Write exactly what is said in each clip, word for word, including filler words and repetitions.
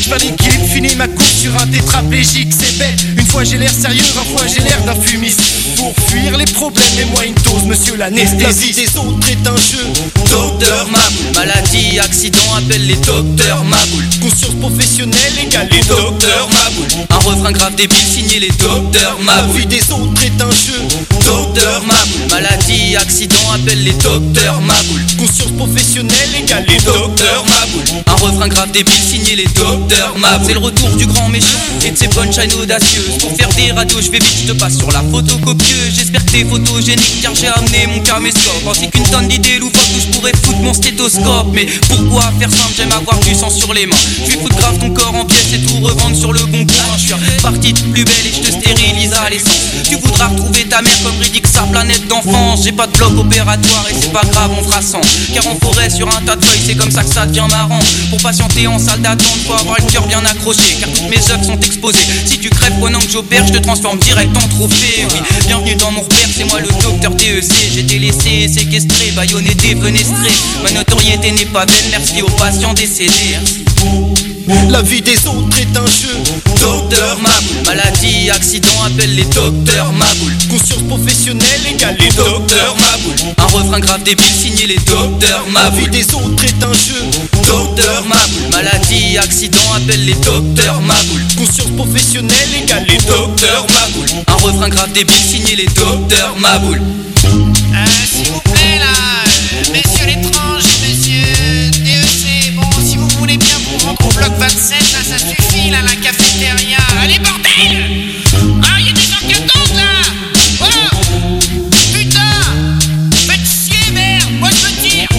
je perds l'équilibre, finis ma course sur un tétraplégique, c'est bête. Une fois j'ai l'air sérieux, vingt fois j'ai l'air d'un fumiste. Pour fuir les problèmes, mets-moi une dose, monsieur l'anesthésie. La vie des autres est un jeu, docteur Maboul. Maladie, accident, appelle les docteurs Maboul. Conscience professionnelle égale les docteurs Maboul. Un refrain grave débile, signé les docteurs Maboul. La vie des autres est un jeu, docteur Maboul. Maladie, accident, appelle les docteurs Maboul. Conscience professionnelle égale les docteurs Maboul. Un refrain grave débile, signé les docteurs Maboul. C'est le retour du grand méchant et de ses punchlines audacieuses. Pour faire des radios, je vais vite, je te passe sur la photocopieuse. J'espère que t'es photogénique car j'ai amené mon caméscope, ainsi qu'une tonne d'idées loufoques où je pourrais foutre mon stéthoscope. Mais pourquoi faire simple, j'aime avoir du sang sur les mains. Je vais foutre grave ton corps en pièces et tout revendre sur le bon coin. Je suis parti de plus belle et je te stérilise à l'essence. Tu voudras retrouver ta mère comme Riddick sa planète d'enfance. J'ai pas de bloc opératoire et c'est pas grave, on fera sans. Car en forêt sur un tas de feuilles, c'est comme ça que ça devient marrant. Pour patienter en salle d'attente, faut avoir le cœur bien accroché, car toutes mes œuvres sont exposées. Si tu crèves pendant que j'opère, je te transforme direct en trophée. Oui, bienvenue dans mon repère, c'est moi le docteur D E C. J'ai été laissé, séquestré, bâillonné, défenestré. Ma notoriété n'est pas belle, merci aux patients décédés. La vie des autres est un jeu, docteur Maboul. Maladie, accident, appelle les docteurs Maboul. Conscience professionnelle égale les docteurs Maboul. Un refrain grave débile, signé les docteurs La vie Maboul. des autres est un jeu, docteur Maboul. Maladie, accident, appelle les docteurs Maboul. Conscience professionnelle égale les docteurs Maboul. Un refrain grave débile, signé les docteurs Maboul. Euh, s'il vous plaît là, euh, messieurs l'étrange, monsieur D E C, bon, si vous voulez bien vous rendre au bloc vingt-sept, là, ça suffit, là, la cafétéria. Allez, bordel! Ah, y'a des gens qui attendent, là! Oh! Putain! Faites chier, merde! Moi, je me tire!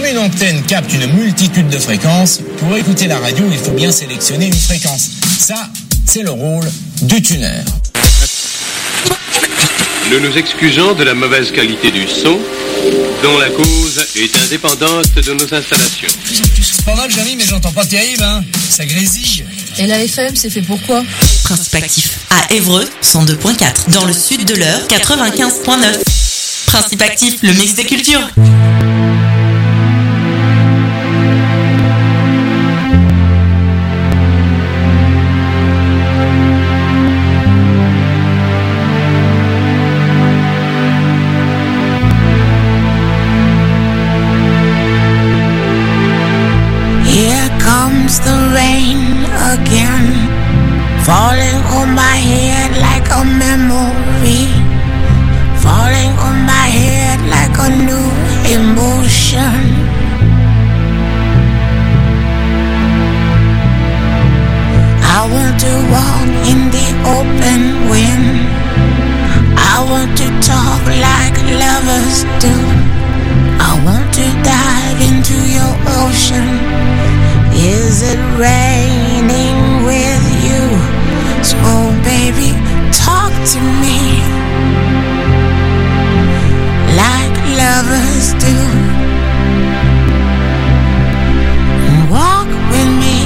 Comme une antenne capte une multitude de fréquences, pour écouter la radio, il faut bien sélectionner une fréquence. Ça, c'est le rôle du tuner. Nous nous excusons de la mauvaise qualité du son, dont la cause est indépendante de nos installations. C'est pas mal, Jamy, mais j'entends pas terrible, hein. Ça grésille. Et la F M, c'est fait pour quoi? Principe actif à Évreux, cent deux virgule quatre. Dans le sud de l'Eure, quatre-vingt-quinze virgule neuf. Principe actif, le mix des cultures. The rain again, falling on my head like a memory, falling on my head like a new emotion. I want to walk in the open wind, I want to talk like lovers do, I want to dive into your ocean. Is it raining with you? So baby, talk to me like lovers do. Walk with me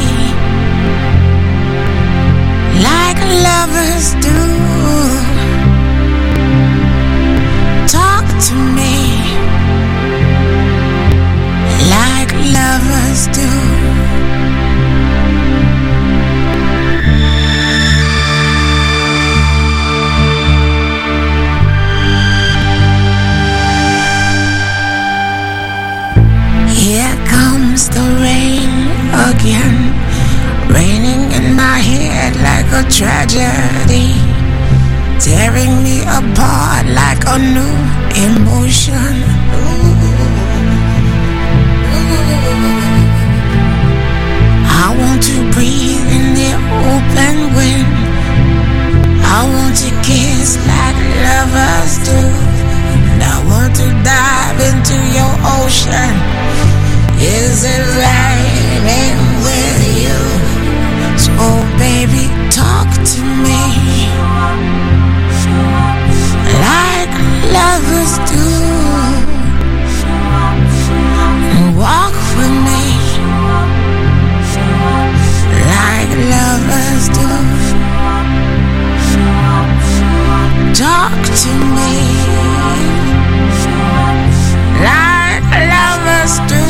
like lovers do. Talk to me like lovers do. The rain again, raining in my head like a tragedy, tearing me apart like a new emotion. Ooh. Ooh. I want to breathe in the open wind, I want to kiss like lovers do, and I want to dive into your ocean. Is it raining with you? So baby, talk to me like lovers do. Walk with me like lovers do. Talk to me like lovers do.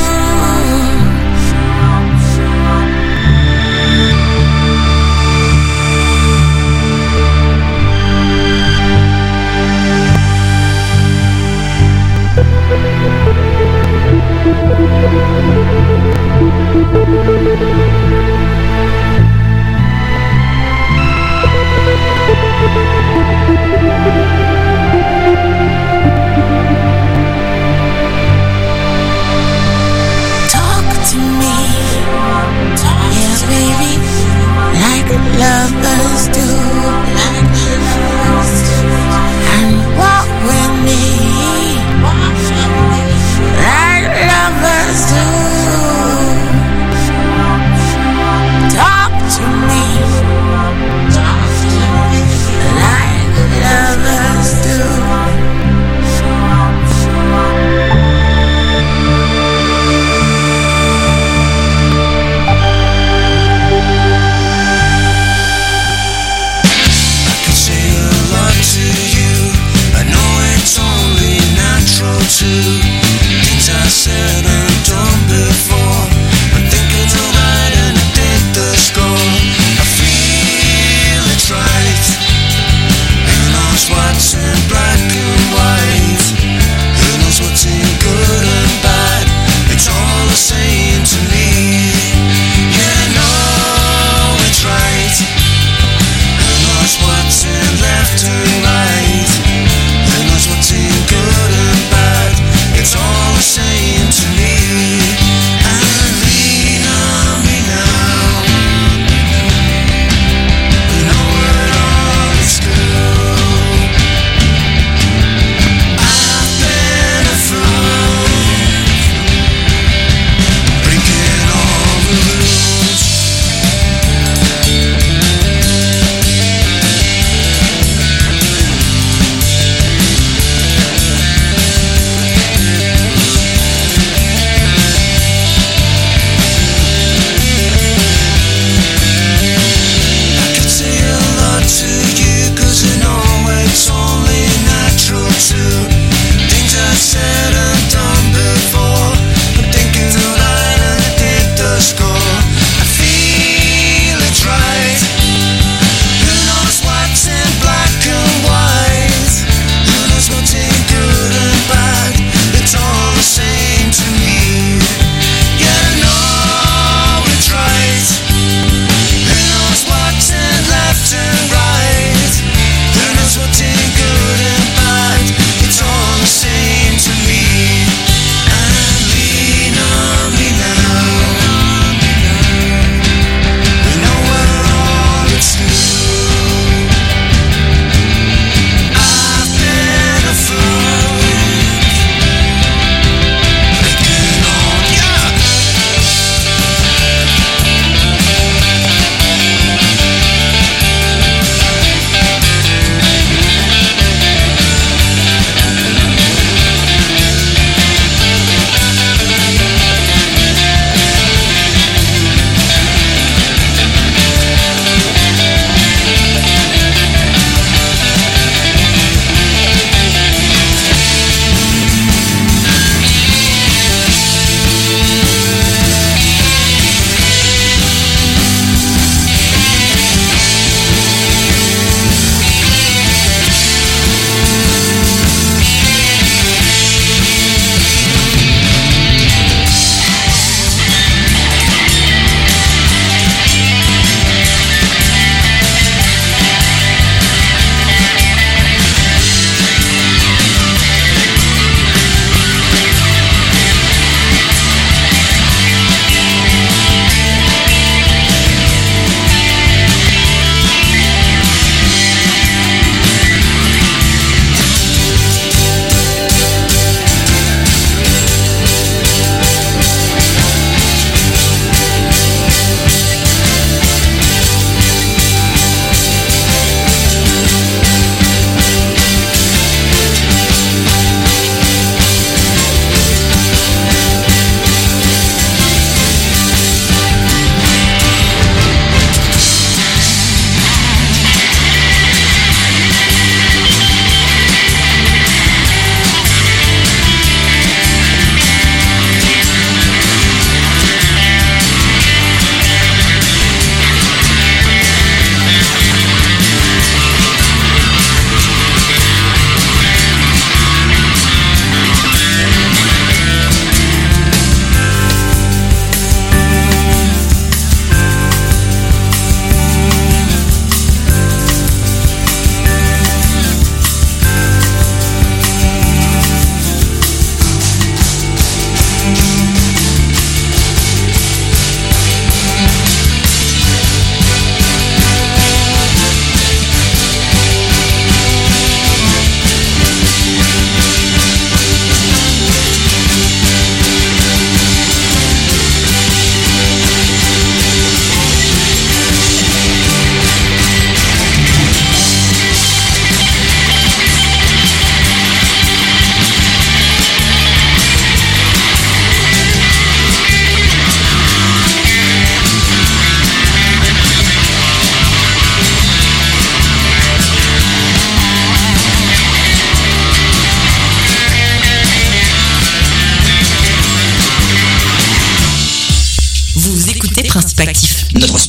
Lovers do, and walk with me like lovers do. Talk to me like lovers do.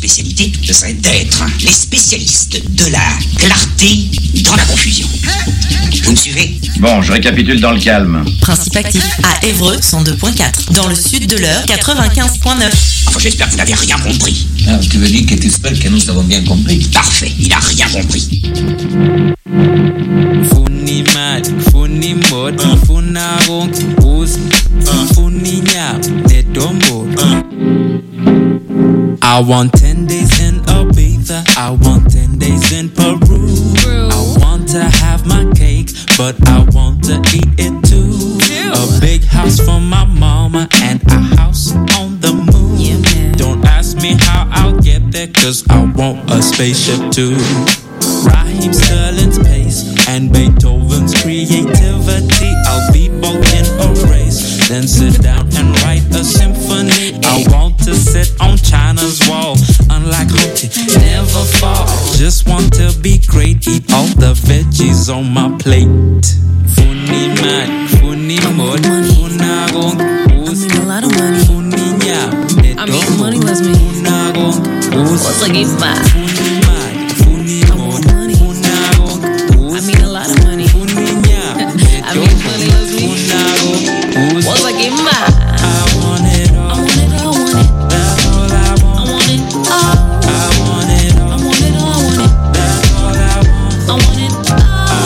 spécialité, ce serait d'être les spécialistes de la clarté dans la confusion. Vous me suivez? Bon, je récapitule dans le calme. Principe actif à Évreux cent deux point quatre. Dans le sud de l'Eure quatre-vingt-quinze point neuf. Enfin, j'espère que vous n'avez rien compris. Ah, tu veux dire que tu espères que nous avons bien compris? Parfait, il a rien compris. Funny mad, funny mod, funagong, us, funny nyap, de dombo. I want ten days in Ibiza, I want ten days in Peru. I want to have my cake, but I want to eat it too. A big house for my mama and a house on the moon. Don't ask me how I'll get there, cause I want a spaceship too. Raheem Sterling's pace and Beethoven's creativity. I'll be both in a race, then sit down and write a symphony. I want to sit on China's wall, unlike Humpty, never fall. Just want to be great, eat all the veggies on my plate. Funny man, funny mod, funagong, I mean a lot of money. funny nya, I mean money was me. funagong, What's like it's fine. funny man, funny mod, funagong, I mean a lot of money. I mean money was me. What's like it's mine. I want it all. I want it all, want it. That's all I I want. want it all. I want it all. I want it all, want it. That's all I want. I want it all.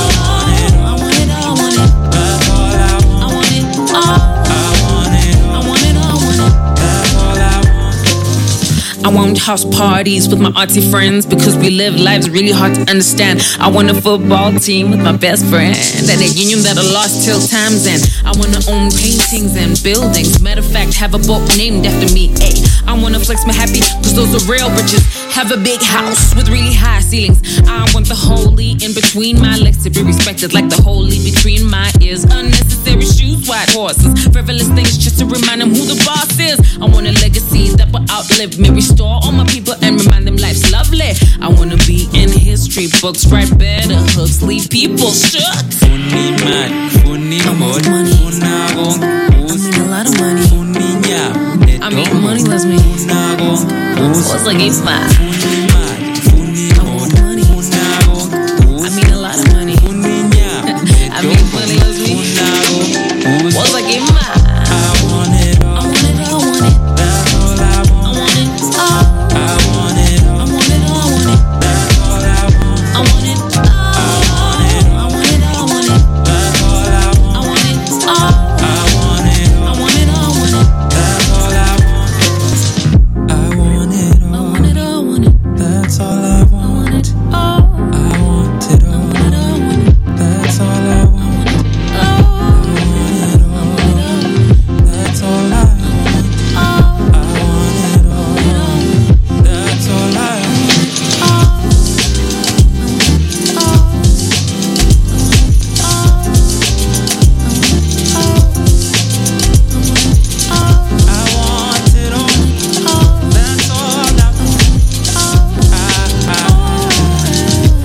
I want it all, want it. That's all I want. I want it all. I want it all. I want it all, want it. That's all I want. I want house parties with my auntie friends because we live lives really hard to understand. I want a football team with my best friend and a union that I lost till time's end. I wanna own paintings and buildings. Matter of fact, have a boat named after me. Ay, I wanna flex my happy cause those are real riches. Have a big house with really high ceilings. I want the holy in between my legs to be respected like the holy between my ears. Unnecessary shoes, white horses, frivolous things just to remind them who the boss is. I want a legacy that will outlive me. Restore all my people and remind them life's lovely. I wanna be in history books, write better hooks, leave people shook. Funny man, funny mod, funagong, I mean a lot of money. funny nya, I mean money was me. funagong, What's like it's fine. funny man, funny I mod, want money. funagong, I mean a lot of money. funny nya, I mean money was me. funagong, What's like it's mine. I want it I all. want it all, want it. That's all I I want. want it all. I want it all. I want it all, want it. That's all I want. I want it all. I want it all, want it. That's all I want. I want it all. I want it I all. want it all, want it. That's all I want. I want it I all. want it all, want it. That's all I I want want. it all. I want it I all. want it all, want it. That's all I I want. want it all. I want it all. That's all I want. I want it all. That's all I want. I want it all. That's all I want. I,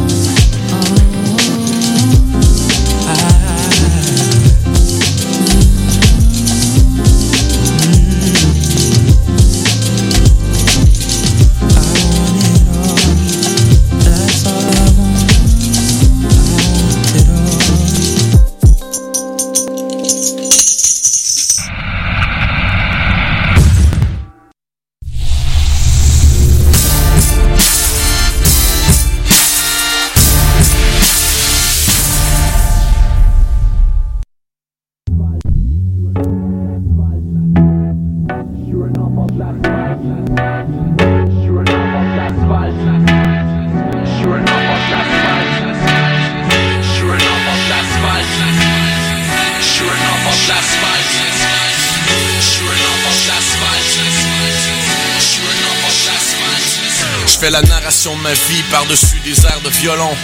That's all I want. I want it all. Je fais la narration de ma vie par-dessus des airs de violon.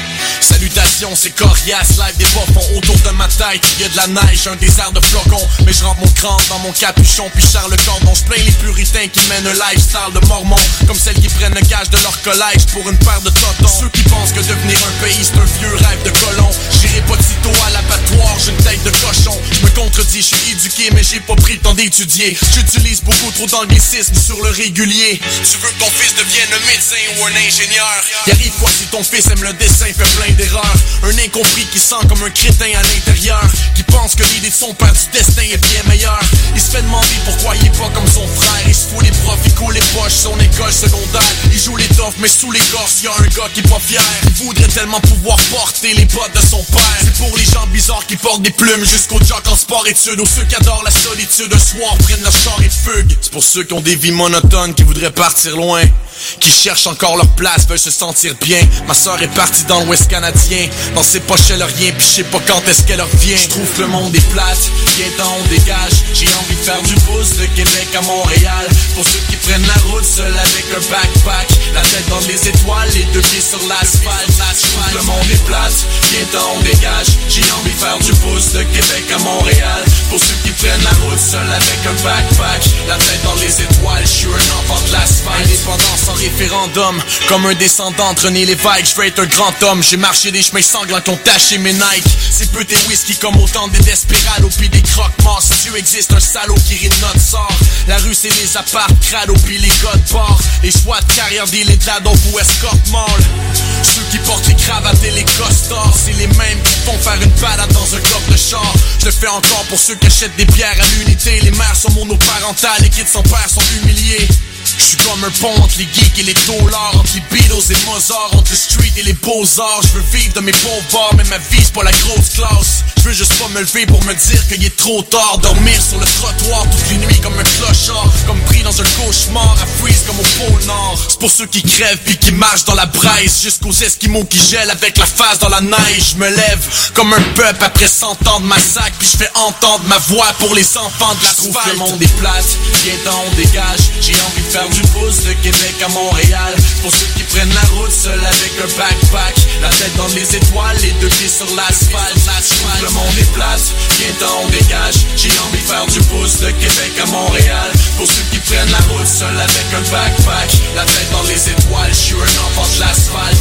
Salutations, c'est coriace, live des bas-fonds autour de ma tête. Y'a de la neige, un désert de flocons. Mais je rentre mon crâne dans mon capuchon, puis charle le cordon. J'plains les puritains qui mènent un lifestyle de mormons, comme celles qui prennent le gage de leur collège pour une paire de totons. Ceux qui pensent que devenir un pays c'est un vieux rêve de colon. J'irai pas de sitôt à l'abattoir, j'ai une tête de cochon. Je me contredis, je suis éduqué mais j'ai pas pris le temps d'étudier. J'utilise beaucoup trop d'anglicisme sur le régulier. Tu veux que ton fils devienne un médecin ou un ingénieur? Y arrive quoi si ton fils aime le dessin, fait plein d'erreurs. Un incompris qui sent comme un crétin à l'intérieur, qui pense que l'idée de son père du destin est bien meilleure. Il se fait demander pourquoi il est pas comme son frère. Il se fout les profs, il coule les poches, son école secondaire. Il joue les toffes mais sous l'écorce y'a un gars qui est pas fier. Il voudrait tellement pouvoir porter les bottes de son père. C'est pour les gens bizarres qui portent des plumes, jusqu'aux jocks en sport études, aux ceux qui adorent la solitude. Un soir prennent leur char et fuguent. C'est pour ceux qui ont des vies monotones, qui voudraient partir loin, qui cherchent encore leur place, veulent se sentir bien. Ma soeur est partie dans l'Ouest canadien, dans ses poches elle a rien, pis je sais pas quand est-ce qu'elle revient. Je trouve que le monde est plate, viens-t'en on dégage. J'ai envie de faire du pouce de Québec à Montréal. Pour ceux qui prennent la route seul avec un backpack, la tête dans les étoiles, les deux pieds sur l'asphalte. Je trouve que le monde est plate, viens-t'en on dégage. J'ai envie de faire du pouce de Québec à Montréal. Pour ceux qui prennent la route seul avec un backpack, la tête dans les étoiles, je suis un enfant de l'asphalte. Indépendance sans référendum, comme un descendant de René Lévesque, je veux être un grand homme. J'ai marché des chemins sanglants qui ont taché mes Nike. C'est peu tes whisky comme autant des Desperados pis des croque-morts. Si Dieu existe, un salaud qui rit de notre sort. La rue c'est les apparts, crado pis les gars de bord. Les choix de carrière des l'état donc ou escorte mall. Ceux qui portent les cravates et les costards, c'est les mêmes qui font faire une balade dans un coffre de char. Je le fais encore pour ceux qui achètent des bières à l'unité. Les mères sont monoparentales, les kids sans père sont humiliés. Je suis comme un pont entre les geeks et les dollars, entre les Beatles et Mozart, entre le street et les beaux-arts. Je veux vivre de mes pauvres bars, mais ma vie c'est pas la grosse classe. Je veux juste pas me lever pour me dire qu'il est trop tard. Dormir sur le trottoir toutes les nuits comme un clochard, comme pris dans un cauchemar, à freeze comme au pôle Nord. C'est pour ceux qui crèvent puis qui marchent dans la braise, jusqu'aux Esquimaux qui gèlent avec la face dans la neige. Je me lève comme un peuple après cent ans de massacre, puis je fais entendre ma voix pour les enfants de l'asphalte. Je trouve que le monde est plate, viens-t'en on dégage. J'ai envie de faire du pouce de Québec à Montréal. Pour ceux qui prennent la route seul avec un backpack, la tête dans les étoiles, les deux pieds sur l'asphalte. Le monde est plate, viens-t'en on dégage. J'ai envie de faire du pouce de Québec à Montréal. Pour ceux qui prennent la route seul avec un backpack, la tête dans les étoiles, je suis un enfant de l'asphalte.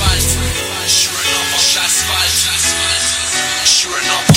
Je suis un enfant de l'asphalte. Je suis un enfant.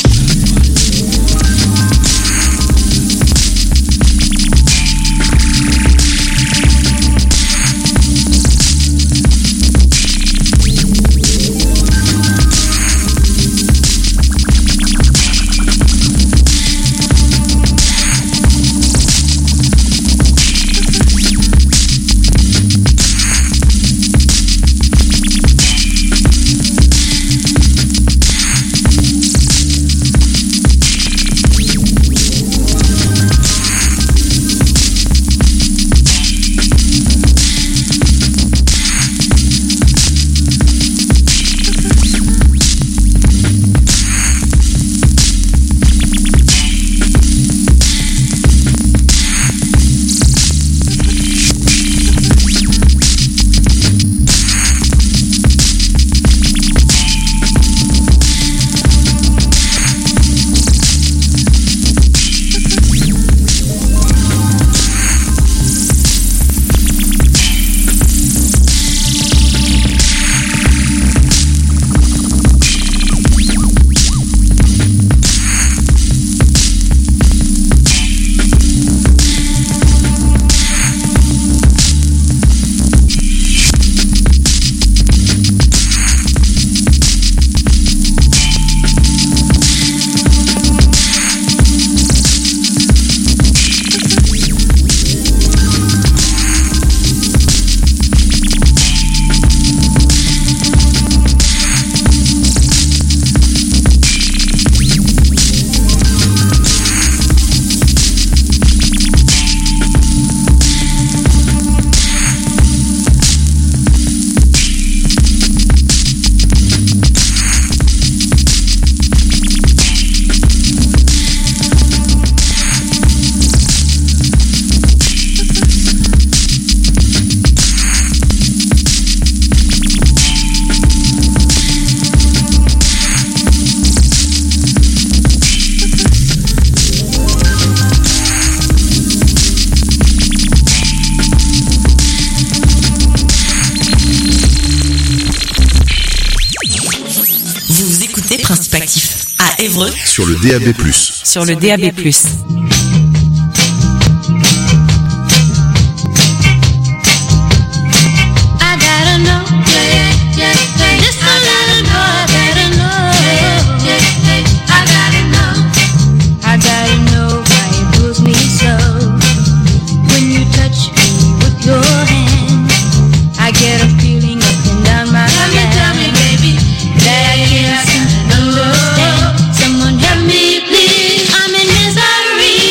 écoutez Principe Actif à Évreux sur le D A B plus. Sur le D A B plus. Someone help me, please. I'm in misery.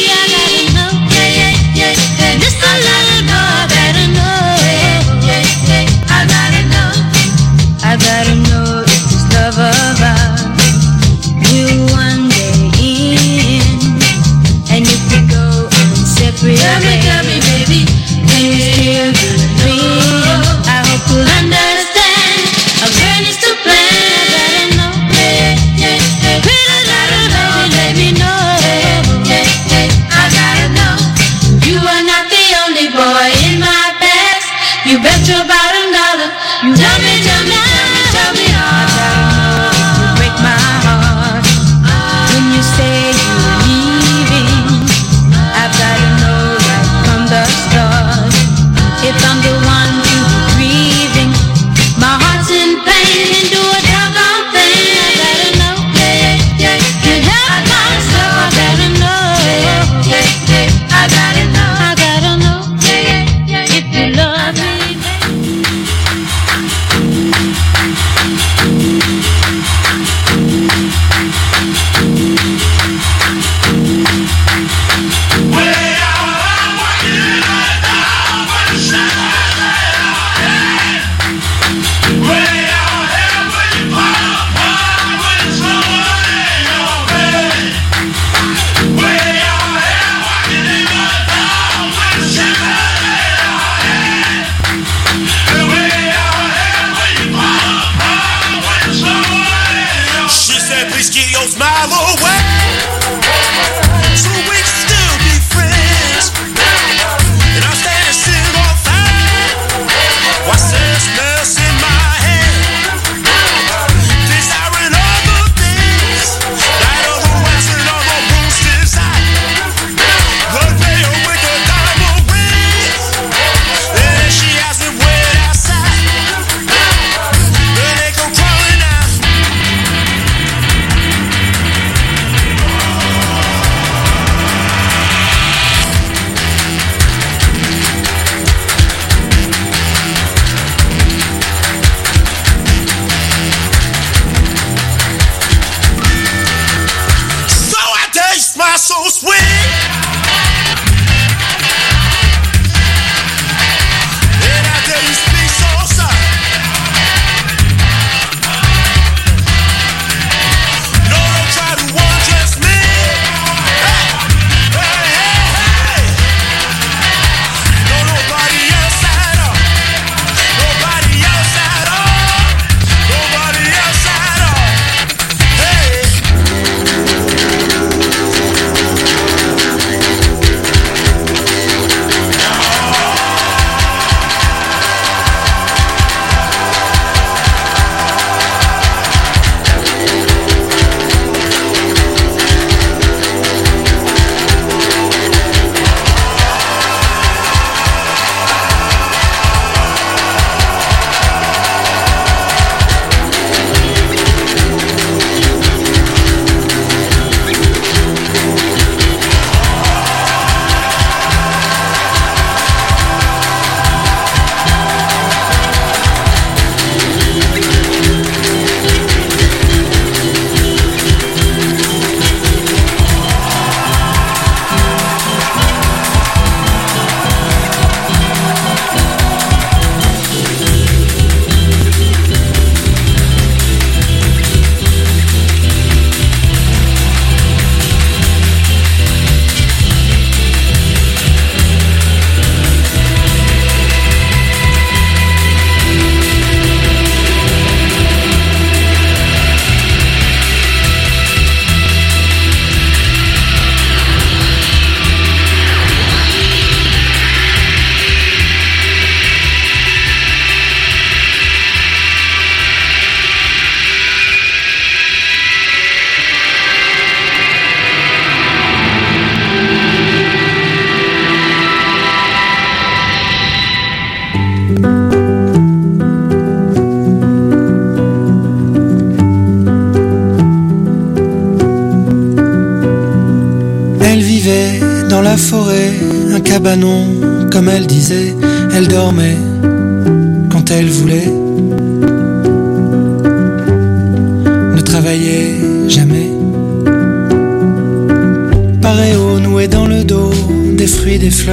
cabanon, comme elle disait, elle dormait quand elle voulait. Ne travaillait jamais. Paréo noué dans le dos, des fruits, des fleurs.